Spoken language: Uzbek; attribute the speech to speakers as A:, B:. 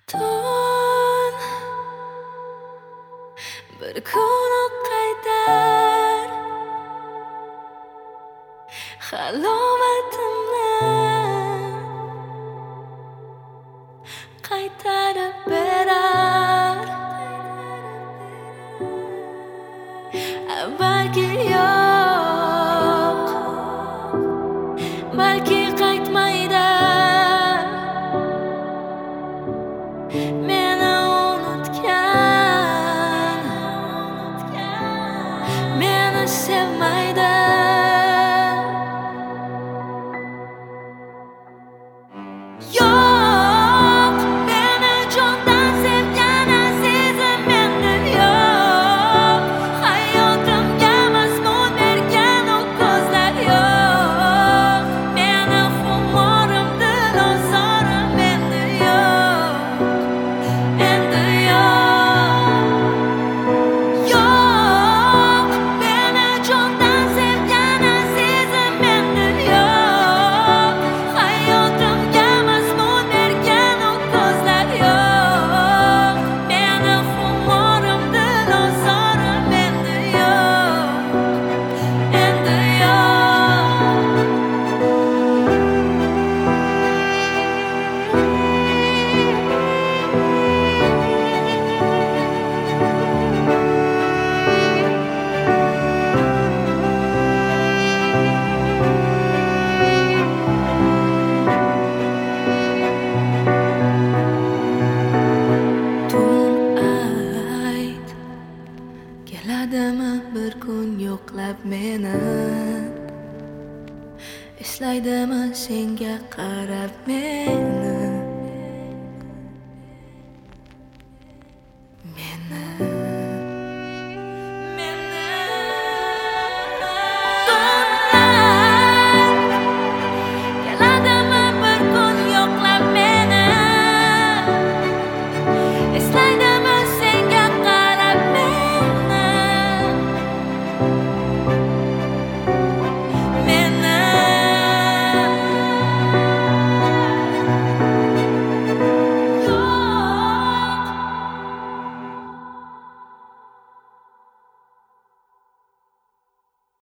A: Tun bir kun qaytar halovatimni qaytarib berar. Balki yo'q, balki qaytmaydi. Meni unutgan, meni sevmaydi. Yo'q, meni jondan sevgan azizim menda yo'q. Hayotimga mazmun bergan u ko'zlar yo'q. Meni xumorim, dilozorim menda yo'q. Endi yo'q, meni jondan sevgan azizim menda yo'q. Hayotimga mazmun bergan u ko'zlar yo'q. Meni xumorim, dilozorim menda yo'q. Endi tun ayt, keladimi bir kun yo'qlab meni? Eslaydimi senga qarab men?